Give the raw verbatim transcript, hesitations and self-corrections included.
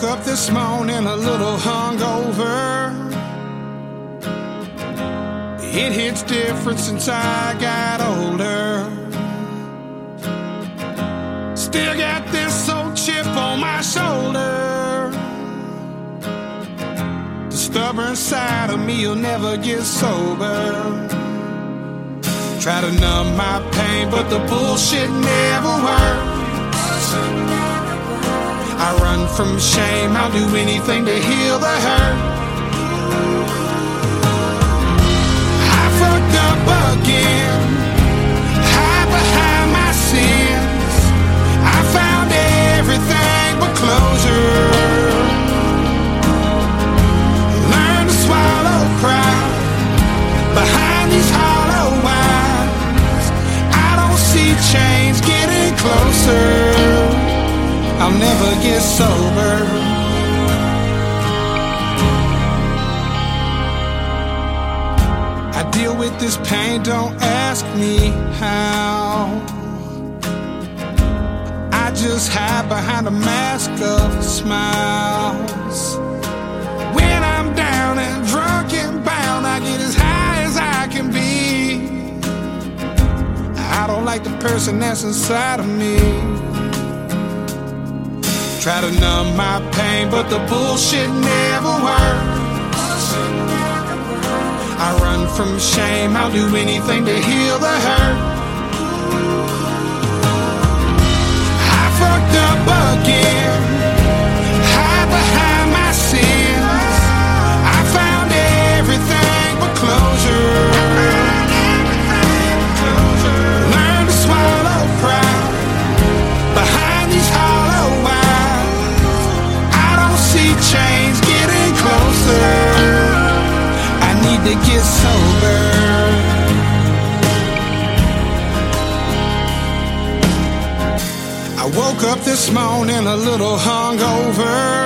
woke up this morning a little hungover. It hits different since I got older. Still got this old chip on my shoulder. The stubborn side of me will never get sober. Try to numb my pain, but the bullshit never works. I run from shame, I'll do anything to heal the hurt. I fucked up again, hide behind my sins. I found everything but closure. Learn to swallow pride behind these hollow eyes. I don't see change getting closer. I'll never get sober. I deal with this pain, don't ask me how. I just hide behind a mask of smiles. When I'm down and drunk and bound, I get as high as I can be. I don't like the person that's inside of me. Try to numb my pain, but the bullshit never works. I run from shame, I'll do anything to heal the hurt. I fucked up again, hide behind my sins. I found everything but closure. Learn to swallow pride behind these hollow eyes. Change getting closer. I need to get sober. I woke up this morning a little hungover.